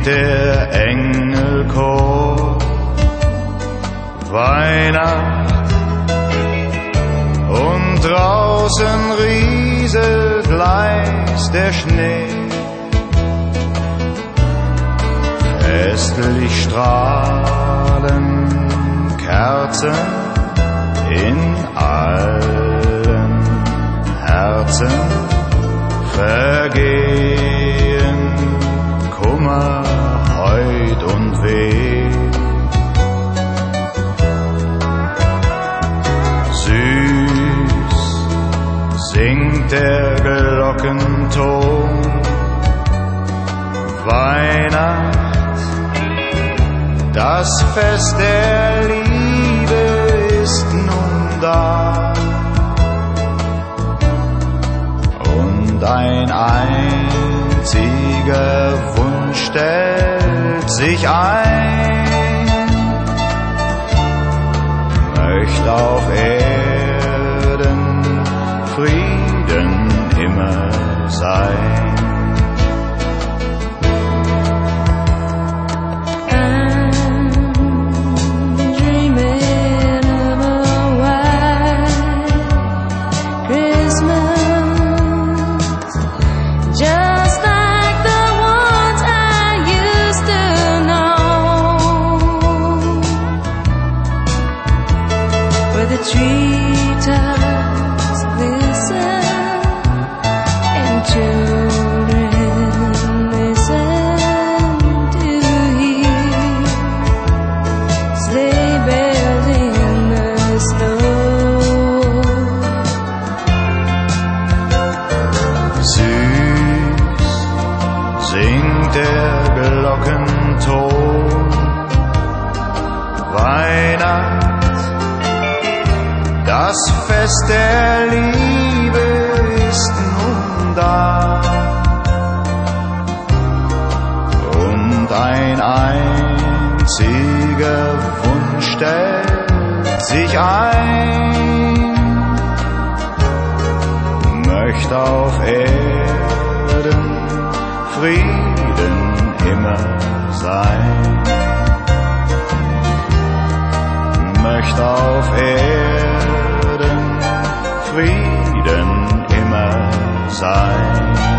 singt der Engelchor Weihnacht und draußen rieselt leis der Schnee. Festlich strahlen Kerzen in allen Herzen, vergehen Kummer, Heut und Weh. Süß singt der Glockenton, Weihnacht, das Fest der Liebe ist nun da. Und ein einziger Wunsch stellt sich ein, möcht auf Erden Frieden immer sein. The treetops glisten and children listen to hear sleigh bells in the snow. Süß singt der Glockenton, Weihnacht, das Fest der Liebe ist nun da. Und ein einziger Wunsch stellt sich ein, möcht auf Erden Frieden immer sein. Möcht auf Erden Frieden immer sein.